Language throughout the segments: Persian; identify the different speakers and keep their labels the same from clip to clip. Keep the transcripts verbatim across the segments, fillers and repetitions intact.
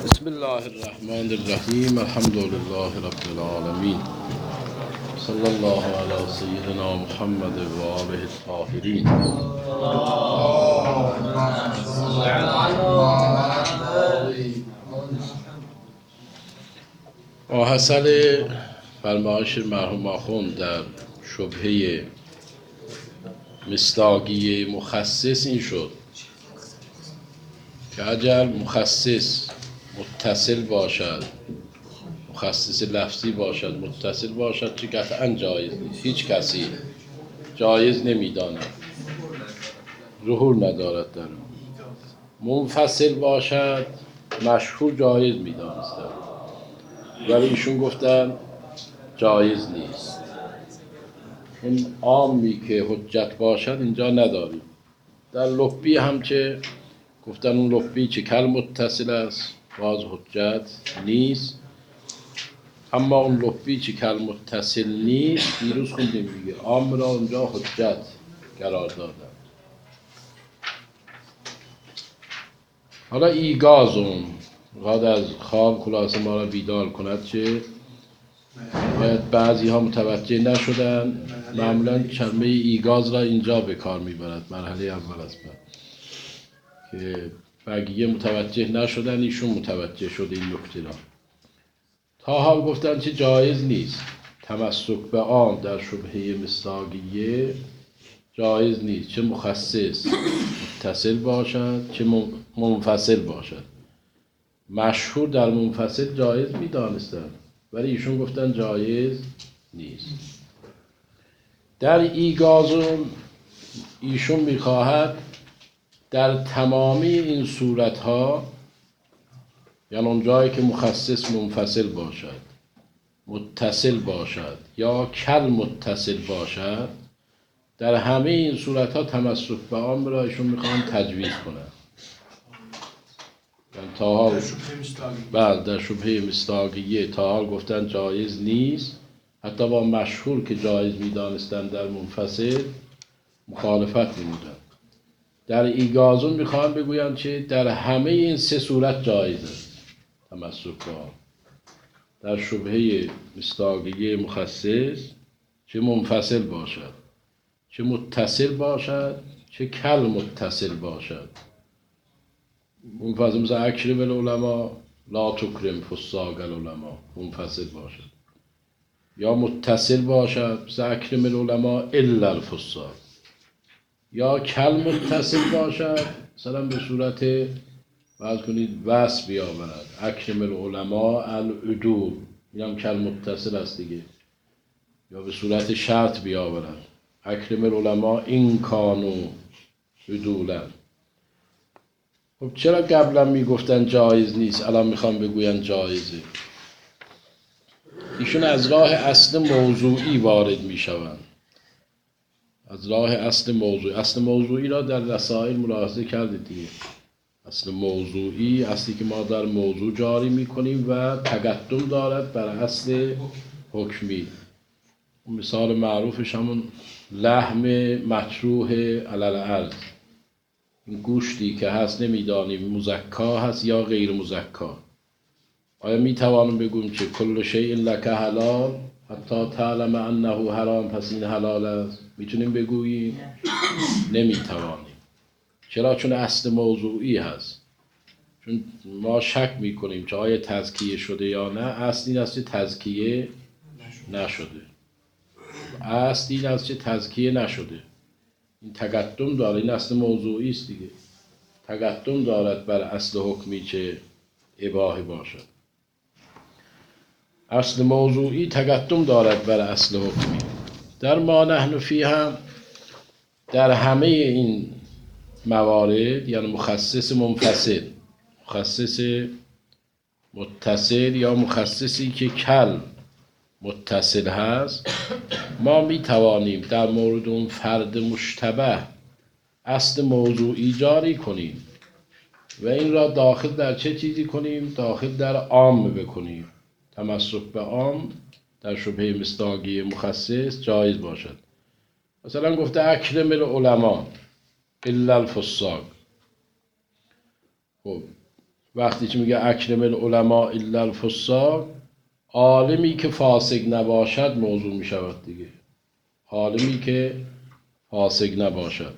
Speaker 1: بسم الله الرحمن الرحیم الحمد لله رب العالمین صلی الله علی سیدنا محمد و آله الطاهرین. ماحصل فرمایش مرحوم آخوند در شبهه مصداقیه مخصص این شد که اگر مخصص متصل باشد، مخصص لفظی باشد، متصل باشد، چه قطعا جایز نیست. هیچ کسی جایز نمیداند، ظهور ندارد در اون. منفصل باشد مشهور جایز میدانستند، ولی ایشون گفتن جایز نیست. اون عامی که حجت باشد اینجا نداریم. در لبی هم که گفتن اون لبی که کل متصل است باز حجت نیست، اما اون لبی که کل متصل نیست دیروز خوندیم دیگه، عام را اونجا حجت قرار دادن. حالا ایگاز اون قاد از خواب خلاصه ما را بیدار کند که باید بعضی ها متوجه نشدن. معمولا کلمه ایگاز را اینجا به کار میبرد، مرحله اول است، که بقیه متوجه نشدن، ایشون متوجه شده این نکته را. تا حال گفتن که جایز نیست تمسک به عام در شبهه مصداقیه، جایز نیست، چه مخصص متصل باشد چه منفصل باشد. مشهور در منفصل جایز میدانستند، ولی ایشون گفتن جایز نیست. در ایگازون ایشون میخواهد در تمامی این صورتها، یعنی اون جایی که مخصص منفصل باشد، متصل باشد یا کل متصل باشد، در همه این صورتها تمسک به عام را ایشون میخوان تجویز کنند. یعنی تا حال بله در شبهه مصداقیه تا حال گفتن جایز نیست، حتی با مشهور که جایز میدانستند در منفصل مخالفت نمودند. در ایگازون میخوان بگویند که در همه این سه صورت جایزه تمسک به عام. در شبهه مصداقیه مخصص چه منفصل باشد، چه متصل باشد، چه کل متصل باشد. منفصل مثل اکرم العلماء لا تکرم فساق العلماء، منفصل باشد. یا متصل باشد مثل اکرم العلماء الا الفساق. یا کل متصل باشد مثلا به صورت فرض کنید وصف بیاورد، اکرم العلماء العدول، این هم کل متصل است دیگه. یا به صورت شرط بیاورد، اکرم العلماء این کانوا عدولا. خب چرا قبلا میگفتن جایز نیست الان میخوام بگوین جایزه؟ ایشون از راه اصل موضوعی وارد میشوند. از راه اصل موضوعی. اصل موضوعی را در رسائل ملاحظه کردید دیگه. اصل موضوعی اصلی که ما در موضوع جاری میکنیم و تقدم دارد بر اصل حکمی. مثال معروفش همون لحم مطروح علی الارض، این گوشتی که هست نمیدانیم مزکا هست یا غیر مزکا. آیا میتوانیم بگویم که کل شیء لک حلال حتی تعلم انه حرام، پس این حلال است؟ میتونیم بگوییم؟ نمیتوانیم. چرا؟ چون اصل موضوعی هست. چون ما شک میکنیم که آیا تزکیه شده یا نه. اصل این است که تزکیه نشده. اصل این است که تزکیه نشده. این تقدم داره، این اصل موضوعی است دیگه. تقدم دارد بر اصل حکمی که اباحه باشد. اصل موضوعی تقدم دارد بر اصل حکمی. در ما نحن فیه هم در همه این موارد، یعنی مخصص منفصل، مخصص متصل یا مخصصی که کل متصل هست، ما می توانیم در مورد اون فرد مشتبه اصل موضوعی جاری کنیم و این را داخل در چه چیزی کنیم؟ داخل در عام بکنیم. تمسک به عام در شبهه مصداقیه مخصص جایز باشد. مثلا گفته اکرم العلماء الا الفساق. خب وقتی که میگه اکرم العلماء الا الفساق، عالمی که فاسق نباشد موضوع میشود دیگه. عالمی که فاسق نباشد،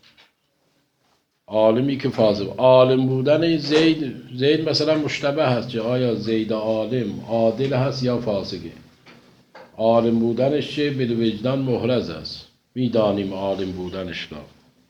Speaker 1: عالمی که فاسق. عالم بودن زید، زید مثلا مشتبه هست که آیا زید عالم عادل هست یا فاسقه. عالم بودنش چه؟ به وجدان محرز است، میدانیم عالم بودنش را.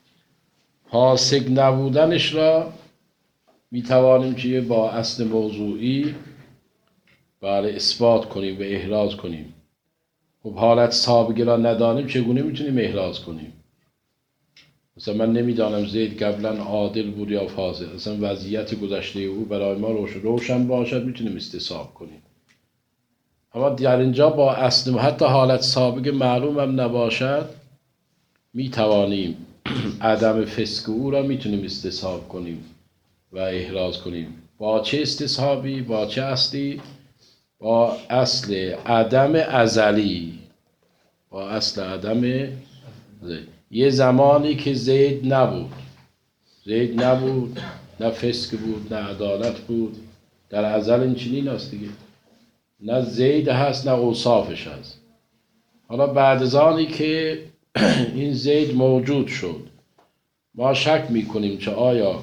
Speaker 1: فاسق نبودنش را میتوانیم که با اصل موضوعی برای اثبات کنیم و احراز کنیم. خب حالت سابقه را ندانیم چگونه میتونیم احراز کنیم؟ مثلا من نمیدانم زید قبلا عادل بود یا فاسق، اصلا وضعیت گذشته او برای ما روشن روشن باشد میتونیم استصحاب کنیم. اما در اینجا با اصل حتی حالت سابقه معلوم هم نباشد میتوانیم عدم فسق او را میتونیم استصحاب کنیم و احراز کنیم. با چه استصحابی؟ با چه اصلی؟ با اصل عدم ازلی. با اصل عدم ازلی. یه زمانی که زید نبود، زید نبود، نه فسق بود نه عدالت بود. در ازل این چنین است دیگه، نه زید هست نه اوصافش هست. حالا بعد از آنی که این زید موجود شد، ما شک میکنیم که آیا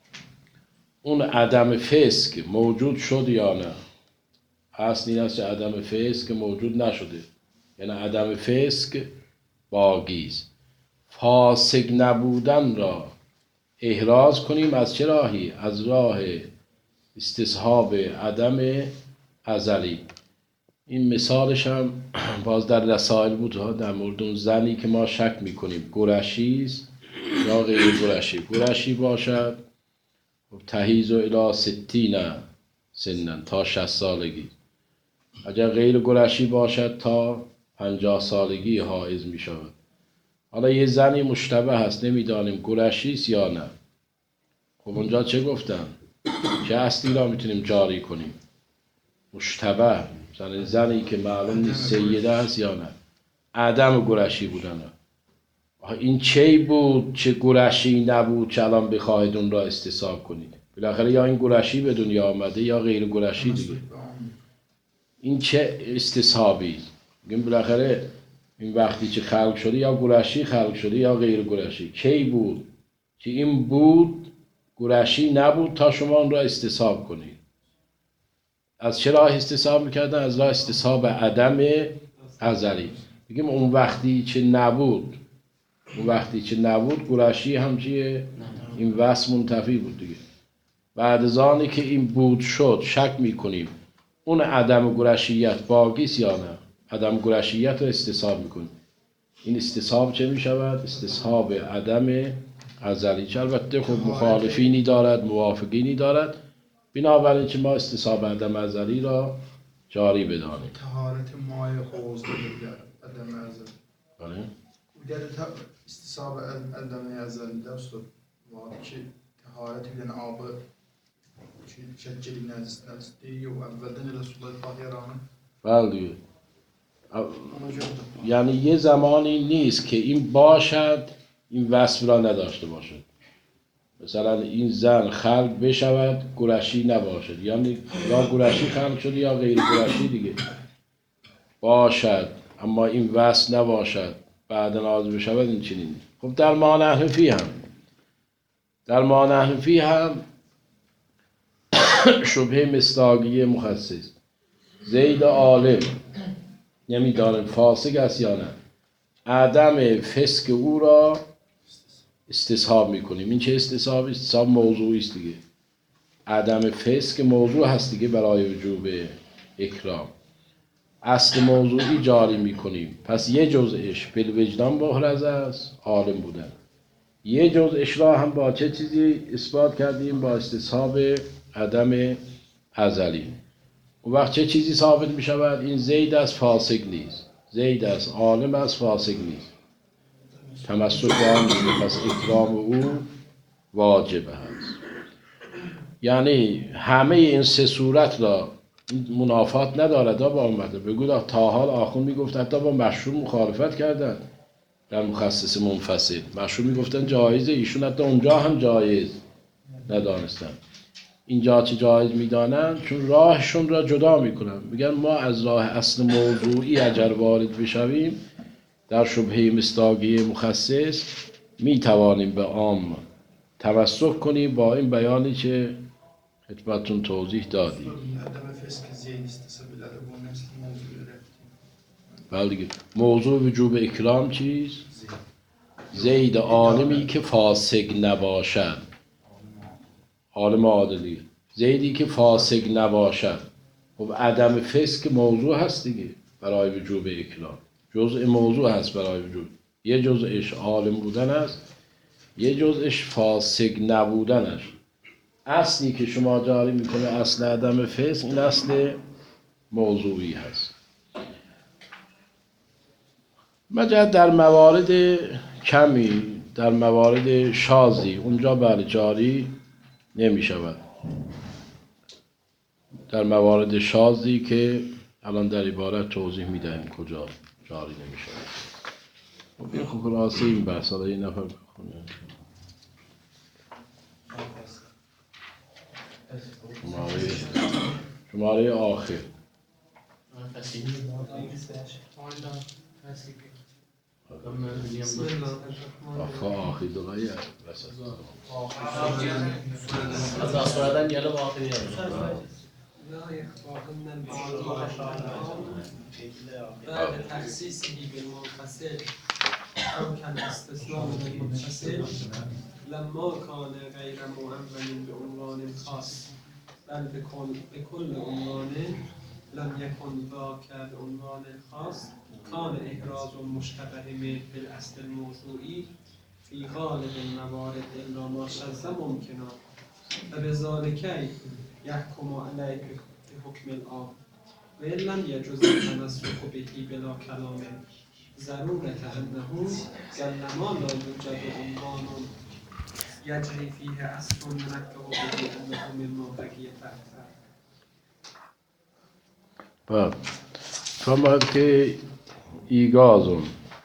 Speaker 1: اون عدم فسق موجود شد یا نه. اصل این است که عدم فسق موجود نشده، یعنی عدم فسق باقیست. فاسق نبودن را احراز کنیم از چه راهی؟ از راه استصحاب عدم ازلی. این مثالش هم باز در رسائل بود در مورد اون زنی که ما شک میکنیم قرشی است یا غیر قرشی. قرشی باشد تحیز و الی ستین سنن، تا شصت سالگی. اگر غیر قرشی باشد تا پنجاه سالگی حائض می شود. حالا یه زنی مشتبه هست، نمیدانیم قرشی است یا نه. خب اونجا چه گفتن؟ چه اصلی را میتونیم جاری کنیم؟ مشتبه، مثلا زنی که معلوم نیست سیده است یا نه. عدم قرشی بودن، این چی بود چه قرشی نبود که الان بخواهید اون را استصحاب کنید؟ بالاخره یا این قرشی به دنیا آمده یا غیر قرشی دیگه. این چه استصحابی؟ میگیم بالاخره این وقتی که خلق شده یا قرشی خلق شده یا غیر قرشی. کی بود که این بود قرشی نبود تا شما اون را استصحاب کنید؟ از چه راه استصحاب میکردن؟ از راه استصحاب عدم ازلی. میگیم اون وقتی که نبود، اون وقتی که نبود قرشی هم چیه؟ این وصف منتفی بود دیگه. بعد از آنی که این بود شد شک میکنیم اون عدم قرشیت باقیست یا نه. عدم قرشیت رو استصحاب میکنیم. این استصحاب چه میشود؟ استصحاب عدم ازلی، که البته خب مخالفینی دارد موافقینی دارد. بنابراین که ما استصحاب عدم ازلی را جاری بدانیم.
Speaker 2: طهارت مای حوض عدم ازلی.
Speaker 1: بله.
Speaker 2: در استصحاب عدم ازلی دست وقتی که طهارت بدن آب شجری نزدی و اولدن رسول الله طاهرانه.
Speaker 1: بله دیگه. یعنی یه زمانی نیست که این باشد این وصف را نداشته باشد. مثلا این زن خلق بشود قرشی نباشد، یعنی یا قرشی خلق شده یا غیر قرشی دیگه باشد اما این وصف نباشد بعد نازل بشود. این چنین. خب در معنی حنفی هم در معنی حنفی هم شبهه مصداقی مخصص. زید عالم نمیدانم فاسق است یا نه، عدم فسق او را استصحاب میکنیم. این چه استصحاب؟ استصحاب موضوعی است دیگه. عدم فسق موضوع هست دیگه برای وجوب اکرام. اصل موضوعی جاری میکنیم. پس یه جزءش بالوجدان محرز است، عالم بودن. یه جزءش را هم با چه چیزی اثبات کردیم؟ با استصحاب عدم ازلی. اون وقت چه چیزی ثابت می شود؟ این زید از فاسق نیست، زید از عالم از فاسق نیست. تمسک با آن دیگه. پس اکرام او واجب هست. یعنی همه این سه صورت را منافات ندارد. با اومده بگو تا حال آخون می گفت حتی با مشروع مخالفت کردن در مخصص منفصل. مشروع می گفتن جایزه، ایشون حتی اونجا هم جایز ندانستن. اینجا چه جایز میدانند؟ چون راهشون را جدا میکنن، میگن ما از راه اصل موضوعی اگر وارد بشویم در شبهه مصداقی مخصص میتوانیم به عام توسط کنیم با این بیانی که خدمتتون توضیح دادیم.
Speaker 2: عدم فسق زید استصحاب الادب و نسل موضوع رفتیم.
Speaker 1: بله دیگه. موضوع وجوب اکرام چیز؟ زید عالمی که فاسق نباشد، عالم عادلی، زیدی که فاسق نباشد. خب عدم فسق موضوع هست دیگه برای وجوب اکرام، جزء موضوع هست برای وجوب. یه جزءش عالم بودن است، یه جزءش فاسق نبودنش. اصلی که شما جاری میکنه اصل عدم فسق، این اصل موضوعی هست. مگر در موارد کمی، در موارد شاذی اونجا بله جاری نمی شود. در موارد شاذی که الان در عبارت توضیح میدهیم کجا جاری نمی شود. خب این خلاصه این بحث ها این نفر بخونه. شماره شماره آخر آخا آخی دلایی هست
Speaker 3: از آخردن یلو با آخری
Speaker 4: بعد تخصیصه بالمنفصل أو كالاستثناء من المتصل لما كان غير مؤمن بعنوان خاص بل بكل بكل عنوان لم يكن ذاك العنوان الخاص كان إحراز المشتبه منه بالأصل الموضوعي في غالب الموارد إلا ما شذ ممكنا فبذلك يحكم عليه بحكم العام وإن لم يجوز التمسك به بلا كلام ضرورة أنه كلما لا يوجد عنوان يجري فيه أصل ننبه به أنه مما بقي تحته.
Speaker 1: بله فرماید که ایگازون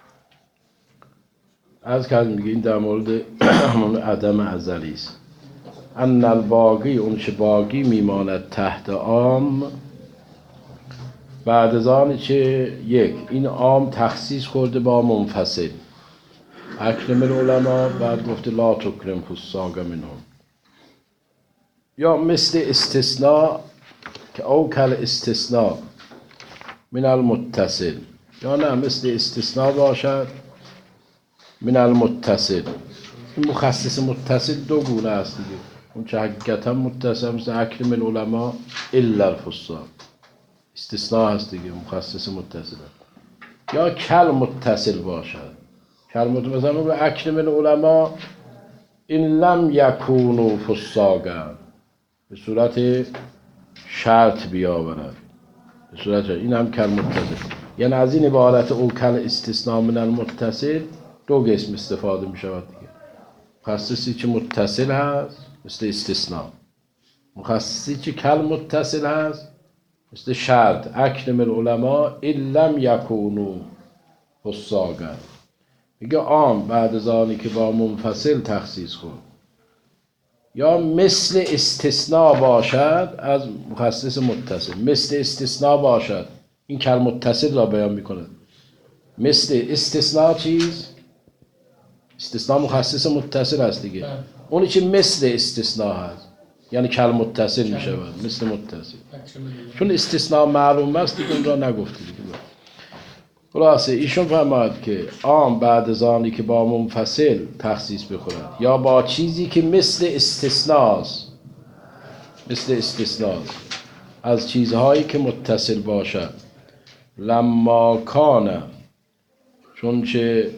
Speaker 1: از کردیم دیگه، این در مورد عدم ازلی است. ان الباقی اون چه باقی میماند تحت عام بعد از آن چه یک این عام تخصیص کرده با منفصل. اکرم العلماء بعد گفته لا تکرم فساق منهم، یا مثل استثناء که او کل استثناء من المتصل، یا نه مثل استثناء باشد من المتصل. این مخصص متصل دو گونه است دیگه، اون چه حقیقتا متصل مثل اکرم العلماء الا الفساق استثناء هست دیگه، مخصص متصل. یا کل متصل باشد، کل متصل مثلا به اکرم العلماء این لم یکونوا فساقا، به صورت شرط بیاورد، به صورت این هم کل متصل. یعنی از این عبارت او کل استثناء من المتصل دو قسم استفاده می شود دیگه. مخصصی که متصل هست مثل استثناء، مخصصی که کل متصل هست مثل شرط اکرم العلماء این لم یکونوا فساقا. میگه عام بعد از آنی که با منفصل تخصیص کن، یا مثل استثناء باشد از مخصص متصل، مثل استثناء باشد این کل متصل را بیان میکنه. مثل استثناء چیز؟ استثناء مخصص متصل هست دیگه، اونی که مثل استثناء هست یعنی کل متصل میشه مثل متصل، چون استثناء معلوم است دیگه اون را نگفته دیگه. خلاصه ایشون فرماید که عام بعد از آنی که با منفصل تخصیص بخورد یا با چیزی که مثل استثناء است، مثل استثناء از چیزهایی که متصل باشد. لما کان چون چه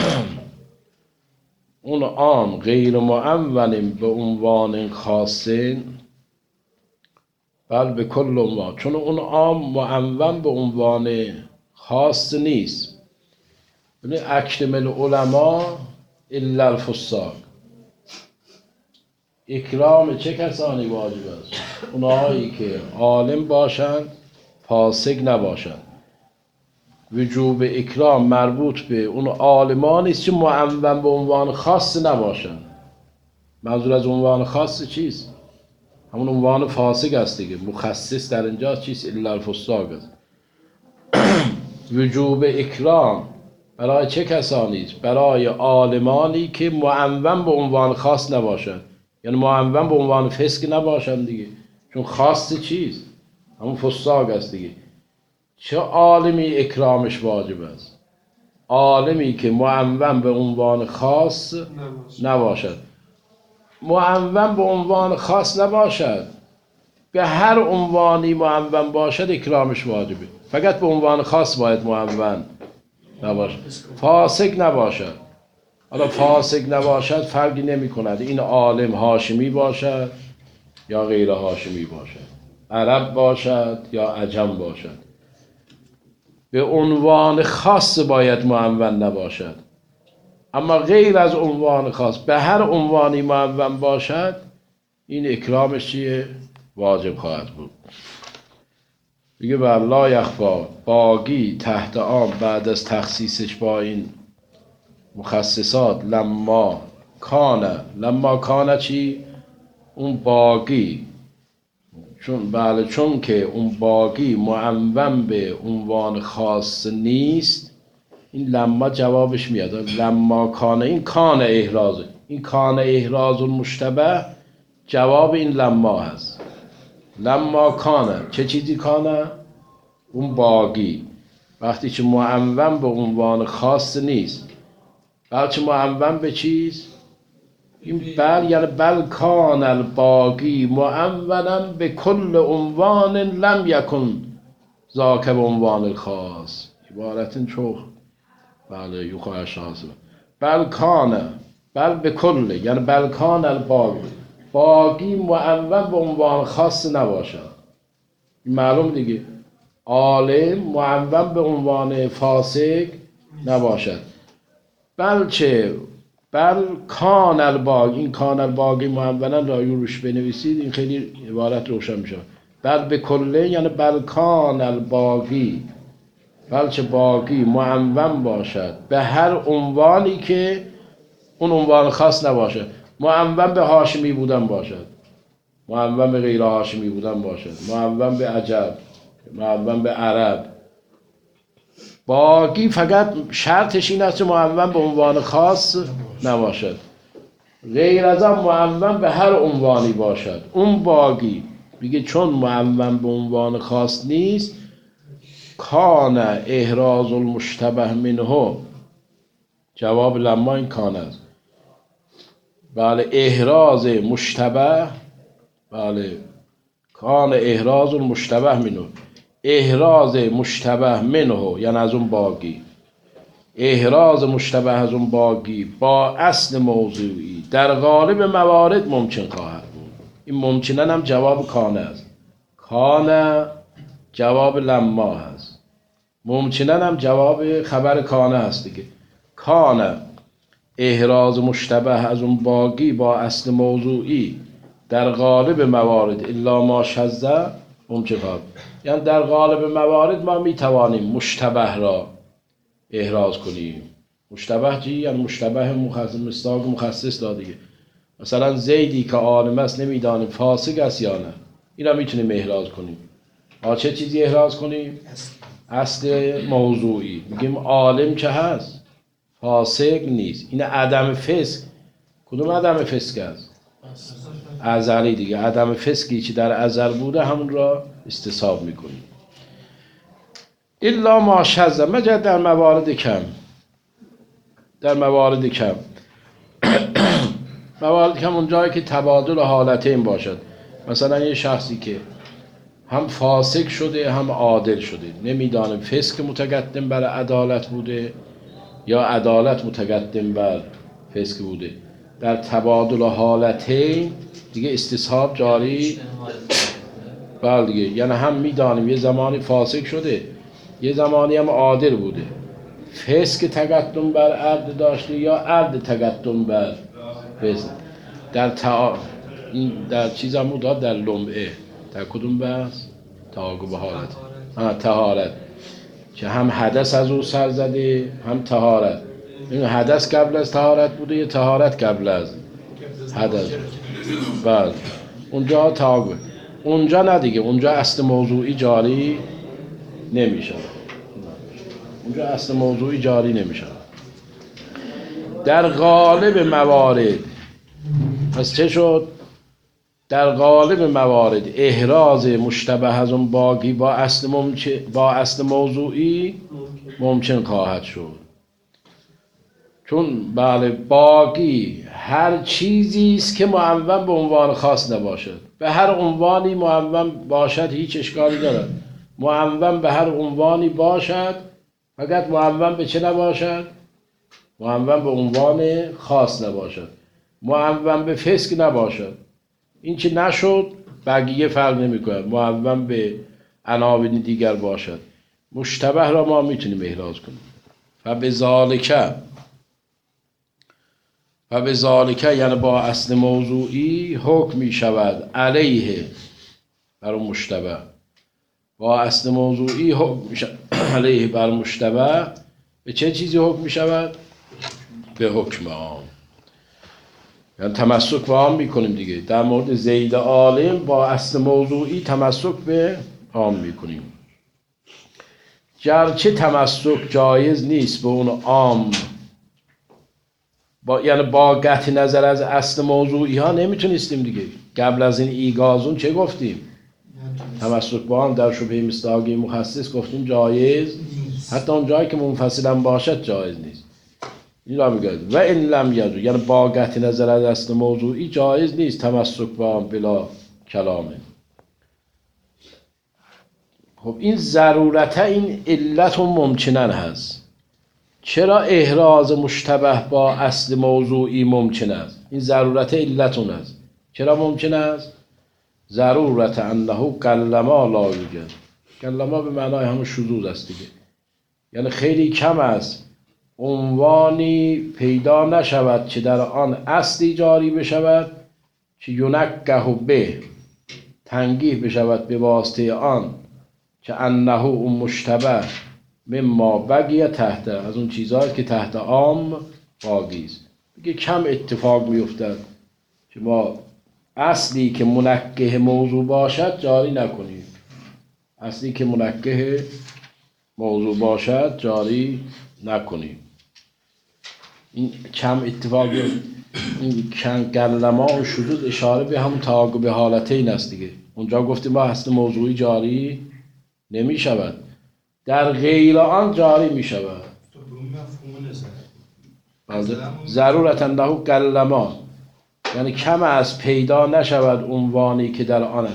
Speaker 1: اون عام غیر معنون به عنوان خاصین بل به کل عنوان، چون اون عام معنون به عنوان خاص نیست. یعنی اکرم العلماء الا الفساق، اکرام چه کسانی واجب است؟ اونهایی که عالم باشند فاسق نباشند. وجوب اکرام مربوط به اون عالمان است که معنون به عنوان خاص نباشند. منظور از عنوان خاص چیست؟ همون عنوان فاسق است دیگه. مخصص در اینجا چیست؟ الا الفساق است. وجوب اکرام برای چه کسانی است؟ برای عالمانی که معنون به عنوان خاص نباشند، یعنی معنون به عنوان فسق نباشند دیگه، چون خاص چیست؟ همون فساق است دیگه. چه عالمی اکرامش واجب است؟ عالمی که معنون به عنوان خاص نباشد. معنون به عنوان خاص نباشد، به هر عنوانی معنون باشد اکرامش واجبه. فقط به عنوان خاص باید معنون نباشد، فاسق نباشد. حالا فاسق نباشد فرقی نمی کند این عالم هاشمی باشد یا غیر هاشمی باشد، عرب باشد یا عجم باشد، به عنوان خاص باید معنون نباشد. اما غیر از عنوان خاص به هر عنوانی معنون باشد، این اکرامش چیه؟ واجب خواهد بود. دیگه بر لا یخفا باقی تحت آن بعد از تخصیصش با این مخصصات لما کانه. لما کانه چی؟ اون باقی، چون بله چون که اون باقی معنون به عنوان خاص نیست، این لما جوابش میاد. لما کانه، این کانه احرازه، این کانه احراز المشتبه جواب این لما هست. لما کانه چه چیزی کانه؟ اون باقی وقتی که معنون به عنوان خاص نیست، بلکه معنون به چیز؟ این بل یعنی بل کان الباقی معنونا به کل عنوان لم یکن ذاک به عنوان الخاص. عبارت چوخ بله یوخواه شانسه بل کانه بل به کل یعنی بل کان الباقی، باقی معنون به عنوان خاص نباشد. معلوم دیگه عالم معنون به عنوان فاسق نباشد، بلکه بل کان الباقی، این کان الباقی معنونا رایو روش بنویسید، این خیلی عبارت روشن میشه. بل به کله یعنی بل کان الباقی، بلکه باقی معنون باشد به هر عنوانی که اون عنوان خاص نباشد. معنون به هاشمی بودن باشد، معنون به غیر هاشمی بودن باشد، معنون به عجب، معنون به عرب. باقی فقط شرطش این است که معنون به عنوان خاص نباشد، غیر از آن معنون به هر عنوانی باشد. اون باقی میگه چون معنون به عنوان خاص نیست، کان احراز المشتبه منه، جواب لما این کان است. بله احراز مشتبه، بله کان احراز المشتبه منه، احراز مشتبه منه یعنی از اون باقی، احراز مشتبه از اون باقی با اصل موضوعی در غالب موارد ممکن خواهد بود. این ممکنن هم جواب کانه است، کانه جواب لما هست، ممکنن هم جواب خبر کانه هست دیگه. کانه احراز مشتبه از اون باقی با اصل موضوعی در غالب موارد الا ما شذ ممکن خواهد، یعنی در غالب موارد ما میتوانیم مشتبه را احراز کنیم. مشتبه چی؟ یعنی مشتبه مخصص، مصداق مخصص دادیه. مثلا زیدی که عالم است نمیدانیم فاسق است یا نه، اینا میتونیم احراز کنیم. آ چه چیزی احراز کنیم؟ اصل موضوعی. میگیم عالم که هست فاسق نیست، این عدم فسق. کدوم عدم فسق است؟ ازلی دیگه. عدم فسقی که در ازل بوده همون را استصحاب میکنیم. الا ما شذ، مگر در موارد کم، در موارد کم موارد کم اون جایی که تبادل حالتین باشد. مثلا یه شخصی که هم فاسق شده هم عادل شده، نمیدانیم فسق متقدم بر عدالت بوده یا عدالت متقدم بر فسق بوده، در تبادل حالتین دیگه استصحاب جاری. بله دیگه، یعنی هم میدانیم یه زمانی فاسق شده یه زمانی هم عادل بوده، فسق تقدم بر عدل داشته یا عدل تقدم بر فسق. در تا... این در چیز هم داد در لمعه، در کدوم بحث؟ تعاقب حالت، ها طهارت، که هم حدث از او سر زده هم طهارت. این حدث قبل از طهارت بوده یا طهارت قبل از حدث؟ بله. اونجا تعاقب، اونجا نه دیگه، اونجا اصل موضوعی جاری نمیشه، اونجا اصل موضوعی جاری نمیشه. در غالب موارد، پس چه شد؟ در غالب موارد احراز مشتبه از اون باقی با اصل, ممکن با اصل موضوعی ممکن خواهد شد. چون بله باقی هر چیزی است که معون به عنوان خاص نباشد. به هر عنوانی معون باشد هیچ اشکالی دارد. معون به هر عنوانی باشد، فقط معون به چه نباشد؟ معون به عنوان خاص نباشد، معون به فسق نباشد. این که نشد بقیه فرق نمی‌کنه، معون به عناوین دیگر باشد. مشتبه را ما میتونیم احراز کنیم. فبذالک، فبذالک یعنی با اصل موضوعی حکم می شود علیه بر مشتبه، با اصل موضوعی حکم می شود علیه بر مشتبه. به چه چیزی حکم می شود؟ به حکم عام. یعنی تمسک به عام می کنیم دیگه. در مورد زید عالم با اصل موضوعی تمسک به عام می کنیم. گرچه تمسک جایز نیست به اون عام، با یعنی با قطع نظر از اصل موضوعی ها نمیتونستیم دیگه. قبل از این ایگازون چه گفتیم؟ تمسک با عام در شبهه مصداقی مخصص گفتیم جایز، حتی اون جایی که منفصلا باشد جایز نیست. این را میگه و این لم یجوز، یعنی با قطع نظر از اصل موضوعی جایز نیست تمسک با عام بلا کلامه. خب این ضرورت این علت ممکنن هست. چرا احراز مشتبه با اصل موضوعی ممکن است؟ این ضرورت علتون است. چرا ممکن است؟ ضرورت انه کلما لا یوجد. کلما به معنای همون شذوذ است دیگه. یعنی خیلی کم است عنوانی پیدا نشود که در آن اصلی جاری بشود که ینکه به تنگیه بشود به واسطه آن که انه اون مشتبه مما بقیه تحت، از اون چیزهایی که تحت عام باقی است. دیگه کم اتفاق میافتد که ما اصلی که منکه موضوع باشد جاری نکنیم، اصلی که منکه موضوع باشد جاری نکنیم. این کم اتفاق میافتد. این کم کلمه و شذوذ اشاره به هم تعاقب حالتین است دیگه. اونجا گفتیم ما اصل موضوعی جاری نمی شود، در غیر آن جاری می شود. ضرورت انه کلمه یعنی کم از پیدا نشود عنوانی که در آن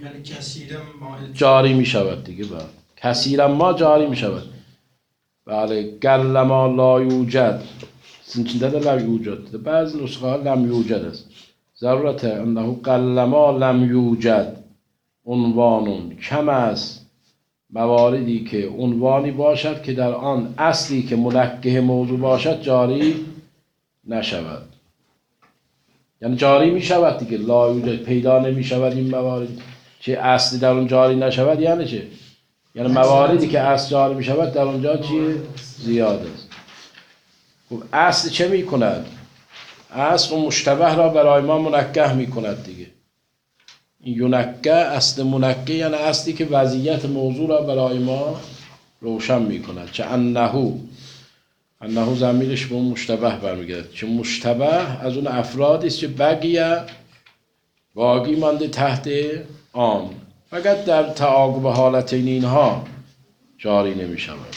Speaker 1: جاری می شود دیگه. بله کثیرا ما جاری می شود. بله کلمه لا یوجد، سنچنده لا یوجد، بعض نسخه ها لم یوجد است. ضرورت انه کلمه لم یوجد عنوانون، کم از مواردی که عنوانی باشد که در آن اصلی که منکه موضوع باشد جاری نشود. یعنی جاری می شود دیگه، لا یوجد پیدا نمی شود این موارد چه اصلی در اون جاری نشود. یعنی چه؟ یعنی مواردی که اصل جاری می شود در اونجا چیه؟ زیاد است. خب اصل چه می کند؟ اصل و مشتبه را برای ما منکه می کند دیگه. یونکه اصل منکه یعنی اصلی که وضعیت موضوع را برای ما روشن می کند. چه انهو، انهو ضمیرش به اون مشتبه برمیگرد. چه مشتبه از اون افرادی است که بقیه باقی مانده تحت عام، فقط در تعاقب حالتین اینها جاری نمی شود.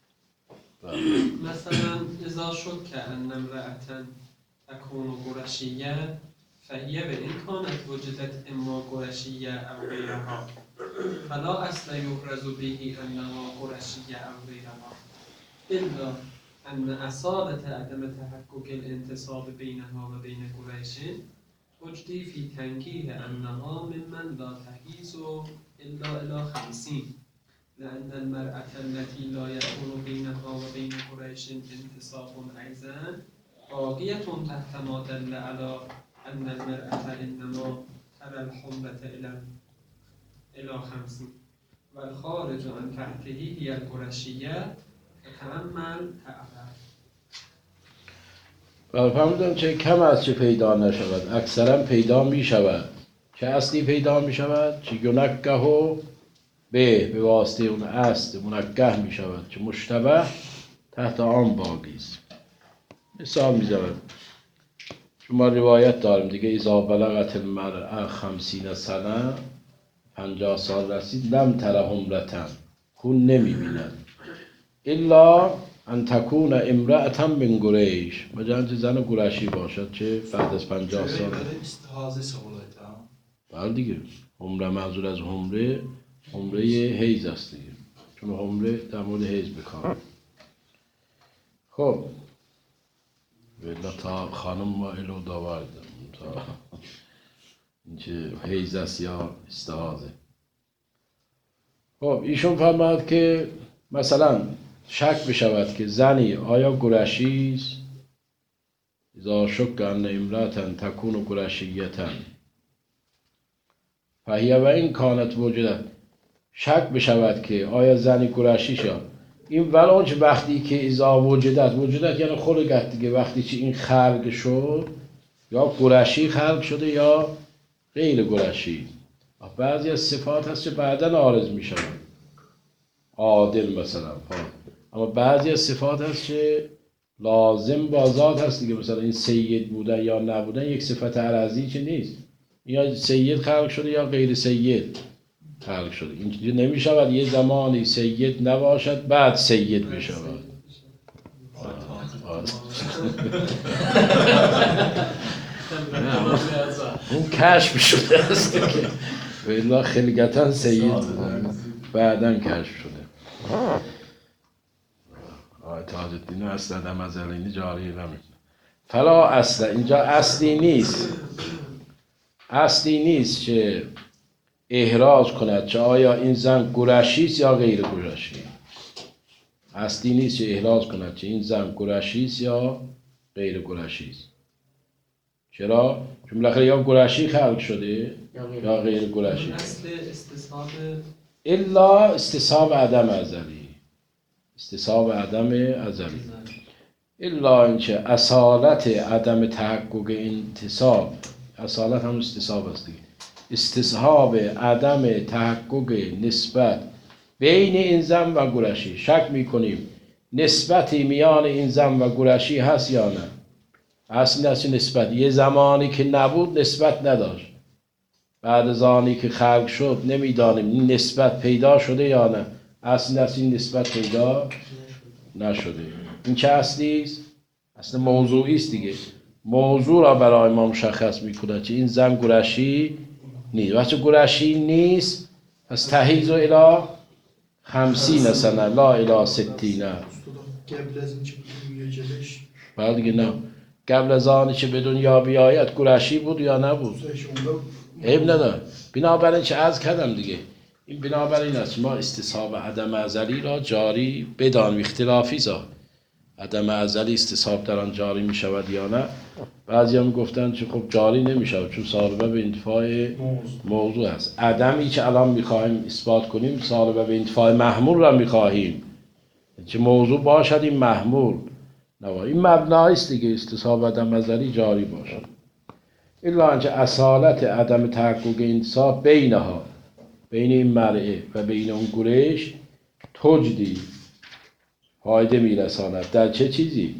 Speaker 4: مثلا اذا شك ان امرأة تكون قرشية فهي وإن كانت وجدت إما قرشية أو غيرها فلا أصل يفرز به أنها قرشية أو غيرها إلا أن أصالة عدم تحقق الانتصاب بينها وبين قريش تجدي في تنكيه أنها ممن لا تحيز إلا إلى خمسين، لأن المرأة التي لا يكون بينها وبين قريش انتصاب أيضا باقية تحت ما دل على أن المرأة إنما ترى الحمرة إلى إلى خمسين والخارج عن تحته هي القرشية فتأمل تعرف.
Speaker 1: و فهمیدم چه کم از چه پیدا نشود، اکثرا پیدا می شود. چه اصلی پیدا می شود؟ چه ینکه و به به واسطه اون اصل منکه می شود چه مشتبه تحت آن باقی است. مثال می زود چون ما روایت داریم دیگه اذا بلغت المرأة خمسین سنه پنجاه سال رسید لم تره حمرتن خون نمی بیند الا ان تکون امرأة من قریش مگر اینکه زن قریشی باشد چه بعد از پنجاه سال
Speaker 2: استحاضه سوالایت ها
Speaker 1: بله دیگه حمره منظور از حمره حمره حیض است دیگه چون حمره در مورد حیض بکن. خب ولی تا خانم ما الو داوردم تا اینکه حیض است یا استحاضه. خب ایشون فرماید که مثلا شک بشود که زنی آیا قریشی است اذا شک ان امرأة تکون قریشیة فهیه و این کانت وجودت شک بشود که آیا زنی قریشی شد این ولانچه وقتی که اذا وجودت وجودت یعنی خلقت دیگه وقتی که این خلق شد یا قریشی خلق شده یا غیر قریشی. بعضی از صفات هست که بعداً عارض می شود عادل مثلا اما بعضی از صفات هست که لازم با ذات هست دیگه مثلا این سید بودن یا نبودن یک صفت عرضی که نیست یا سید خلق شده یا غیر سید خلق شده اینجوری نمی شود یه زمانی سید نباشد بعد سید بشود. اون کشف شده است که والله خلقتا سید بودن بعداً کشف شده. آیت تاج الدین اصلا دم از علینی جاری نمیکنه. فلا اصلا اینجا اصلی نیست اصلی نیست که احراز کند چه آیا این زن قریشی است یا غیر قریشی. اصلی نیست که احراز کند چه این زن قریشی است یا غیر قریشی است. چرا؟ چون بالاخره یا قریشی خلق شده یا غیر قریشی.
Speaker 4: اصل استصحاب
Speaker 1: الا استصحاب عدم ازلی استصحاب عدم ازلی الا اینکه اصالت عدم تحقق انتصاب اصالت هم استصحاب است دیگه استصحاب عدم تحقق نسبت بین این زن و قریشی شک میکنیم نسبتی میان این زن و قریشی هست یا نه. اصل است نسبت یه زمانی که نبود نسبت نداشت بعد از آنی که خلق شد نمیدانیم این نسبت پیدا شده یا نه. اصل است این نسبت پیدا نشده. این چه اصلی است؟ اصل موضوعی است دیگه موضوع را برای ما مشخص میکنه که این زن قریشی نیست. وقتی قریشی نیست پس تحیز و الی خمسین سنه لا الی ستین.
Speaker 2: قبل از اینکه به دنیا جلش
Speaker 1: بعد دیگه نه قبل از آنی که به دنیا بیاید قریشی بود یا نبود عیب نداره. بنابراین چه عرض کردم دیگه این بنابراین است ما استصحاب عدم ازلی را جاری بدانیم. اختلافی زا عدم ازلی استصحاب در آن جاری می شود یا نه. بعضی هم گفتن که خب جاری نمی شود چون سالبه به انتفاع موضوع است. عدمی که الان می خواهیم اثبات کنیم سالبه به انتفاع محمول را می خواهیم که موضوع باشد این محمول نه این مبنایست دیگه استصحاب عدم ازلی جاری باشد. الا اینکه اصالت عدم تحقق انتصاب بینها بین این مرعه و بین اون قریش تجدی فایده میرساند. در چه چیزی؟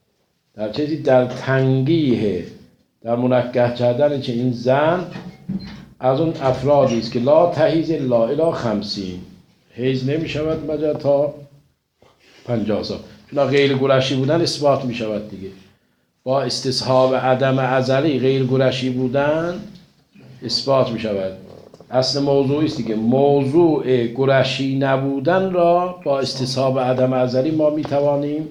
Speaker 1: در چه چیزی؟ در تنگیه در منکه کردن که این زن از اون افرادی است که لا تحیز الا الی خمسین حیض نمی شود مگر تا پنجاه سال چون غیر قریشی بودن اثبات می شود دیگه با استصحاب عدم ازلی غیر قریشی بودن اثبات می شود. اصل موضوعی است دیگه موضوع قریشی نبودن را با استصحاب عدم ازلی ما می توانیم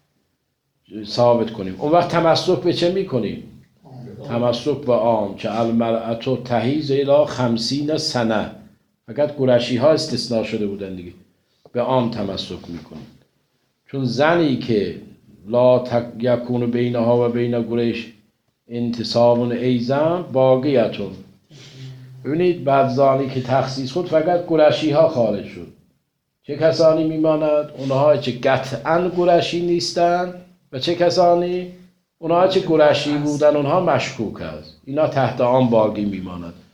Speaker 1: ثابت کنیم. اون وقت تمسک به چه می کنیم؟ تمسک به عام که المرأة تحیض الی خمسین سنه فقط قریشی ها استثناء شده بودن دیگه به عام تمسک می کنیم چون زنی که لا تک یکون بینها و بین قریش انتصاب ایزن باقیتون. ببینید بعد زانی که تخصیص خود فقط قریشی ها خارج شد چه کسانی میماند؟ اونها که قطعا قریشی نیستند و چه کسانی؟ اونها که قریشی بودن اونها مشکوک است اینا تحت آن باقی میماند.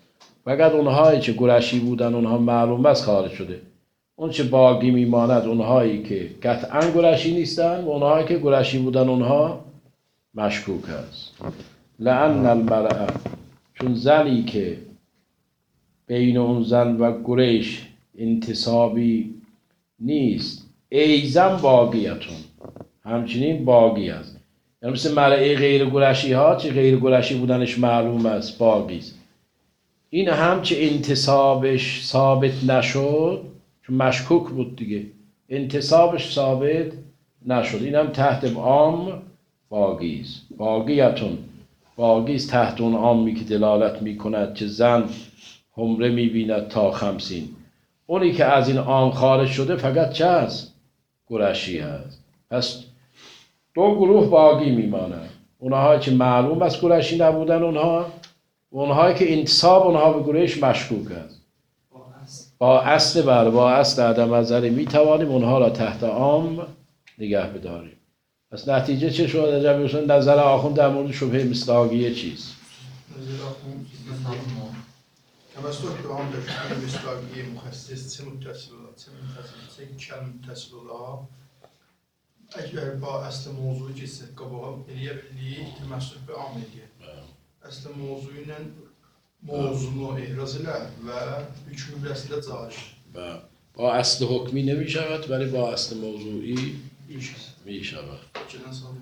Speaker 1: فقط اونهایی که قرشی بودن اونها معلوم است خارج شده. اون چه باقی میماند اونهایی که قطعا قرشی نیستن و اونهایی که قرشی بودن اونها مشکوک است. لأن المرأة، چون زنی که بین اون زن و قریش انتصابی نیست، ایزن باقیتون، همچنین باقی است. یعنی مثل مرأة غیر قرشی ها چه غیر قرشی بودنش معلوم است باقی است. این هم چه انتصابش ثابت نشد، چون مشکوک بود دیگه، انتصابش ثابت نشد، این هم تحت عام باقی است. باقیتون باقی است تحت اون عامی که دلالت می کند که زن حمره می بیند تا خمسین. اونی که از این عام خارج شده فقط چه هست؟ قرشی هست. پس دو گروه باقی می مانند، اونهایی که معلوم است قرشی نبودن اونها، اونهایی که انتصاب اونها به قریش مشکوک است. با اصل بر با اصل عدم نظری می توانیم اونها را تحت عام نگه بداریم. پس نتیجه چه شد؟ عجب بسید نظر آخوند در مورد شبهه مصداقیه چیست؟
Speaker 2: نظر آخوند توسط به آن در شبهه مصداقیه مخصص چه متصلات چه متصل چه کل متصلات اگر با اصل موضوعی که سکه با هم بلیه بلیه تمسک به آمدیه اصل موضوعی موضوع احراز له و hükmü به اصل ظاهر
Speaker 1: با اصل حکمی نمی شود ولی با اصل موضوعی می شود.
Speaker 2: چنان ساده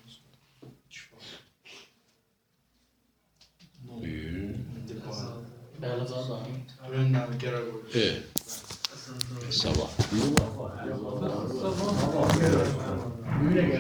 Speaker 3: بله
Speaker 1: اه سوا